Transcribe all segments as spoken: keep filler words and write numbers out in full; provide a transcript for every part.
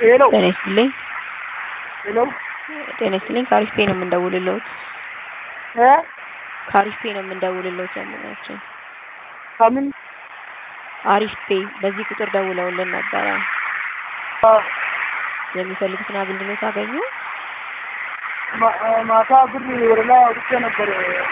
ሄሎ ጤና ይስጥልኝ። ሄሎ ጤና ይስጥልኝ። ከአሪፍ ፔ ነው የምንደውልልዎት። እ ከአሪፍ ፔ ነው የምንደውልልዎት ያለናቸው። ከምን አሪፍ ፔ በዚህ ቁጥር ደውለውልን ነበረ። አ የሚፈልጉትን አገልግሎት አገኙ? ማታ ብር ወረላ አውጥቼ ነበር።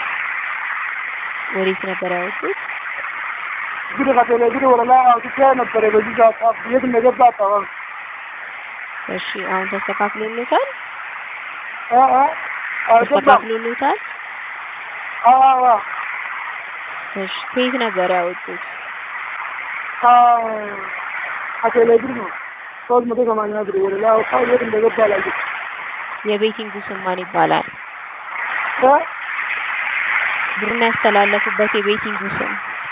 ወዴት ነበር ያወጡት? ብር ከቴሌ ብር ወረላ አውጥቼ ነበር። በዚህ ሰዓት የት እንደገባ አጣሁት። እሺ አሁን ተስተካክሎልዎታል? አ አ ተስተካክሎልዎታል? አዎ እሺ ከየት ነበር ያወጡት? አ ከቴሌ ብር ነው። ሶስት መቶ ሰማንያ ብር ወረላ አውጣው የት እንደገባ አላየሁም። የቤቲንጉ ስም ማን ይባላል? እ ብሩን ያስተላለፉበት የቤቲንጉ ስም?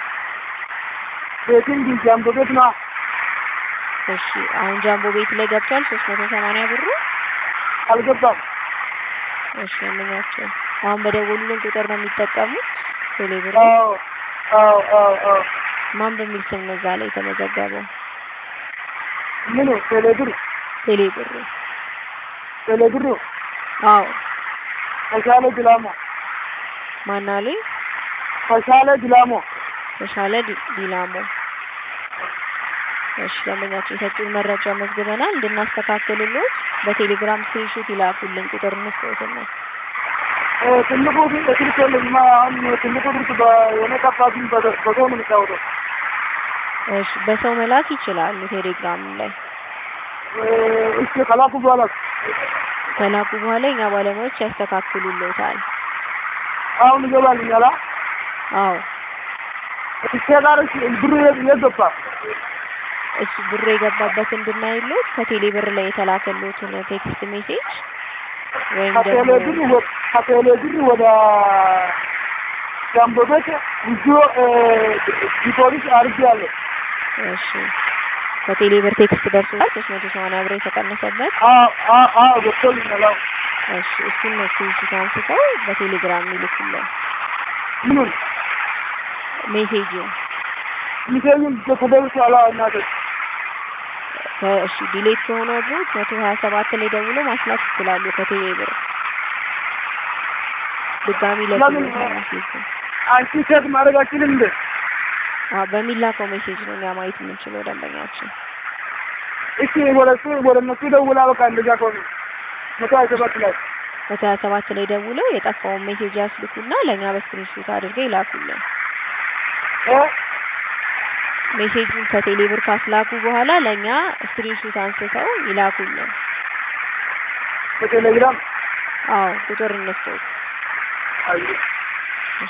ቤቲንግ ጃምቦ ቤት ነው። እሺ አሁን ጃምቦ ቤት ላይ ገብቷል ሶስት መቶ ሰማንያ ብሩ? አልገባም። እሺ ምናቸው አሁን በደወሉልን ቁጥር ነው የሚጠቀሙት? ቴሌ ብር? አዎ አዎ አዎ አዎ። ማን በሚል ስም ነው እዛ ላይ የተመዘገበው? ምን ቴሌ ብር? ቴሌ ብር? ቴሌ ብር? አዎ። ተሻለ ዲላሞ። ማን አሉኝ? ተሻለ ዲላሞ። ተሻለ ዲላሞ። እሺ ለምኛቸው የሰጡን መረጃ መዝግበናል። እንድናስተካክልልዎት በቴሌግራም ስክሪንሾት ይላኩልን ቁጥር እንስጠውትና። እ ትልቁ ግን ትልቁ ለማ አሁን ትልቁ ብር በሆነ ከፋብኝ በሰው ነው የሚታወቀው። እሺ በሰው መላክ ይችላሉ ቴሌግራም ላይ። እ እሺ ከላኩ በኋላ ከላኩ በኋላ እኛ ባለሙያዎች ያስተካክሉልዎታል። አሁን ይገባልኛል? አዎ። እሺ ጋርሽ ብሩ የገባ እሺ ብሩ የገባበትን እንድናይልዎት ከቴሌ ብር ላይ የተላከልዎትን ቴክስት ሜሴጅ ወይም ከቴሌ ደግሞ ብር ወደ ከቴሌ ብር ወደ ጃምቦ ቤት ይዞ ዲፖዚት አድርጌያለሁ። እሺ ከቴሌ ብር ቴክስት ደርሶታል ሶስት መቶ ሰማንያ ብር የተቀነሰበት? አዎ አዎ አዎ ገብቶልኛል። አዎ እሺ እሱን ነው ስክሪንሾት አንስተው በቴሌግራም ይልኩልን። ምኑን? ሜሴጁን ሚሴጁን ተደርሷል። አዎ እናቴ እሺ ዲሌት ከሆነብዎት መቶ ሀያ ሰባት ላይ ደውለው ማስላክ ይችላሉ ከቴሌ ብር። ድጋሚ ለምን አንቺ ቼክ ማድረግ አትችልም እንዴ? አዎ በሚላከው ሜሴጅ ነው እኛ ማየት የምንችለው ደንበኛችን። እሺ ወደ እሱ ወደ እነሱ ደውላ በቃ እንደዛ ከሆነ መቶ ሀያ ሰባት ላይ መቶ ሀያ ሰባት ላይ ደውለው የጠፋውን ሜሴጅ ያስልኩና ለእኛ በስክሪንሾት አድርገው ይላኩልን። እ ሜሴጁን ከቴሌ ብር ካስላኩ በኋላ ለእኛ ስክሪንሾት አንስተው ይላኩልን። በቴሌግራም? አዎ ቁጥር እንስጠዎት። አይ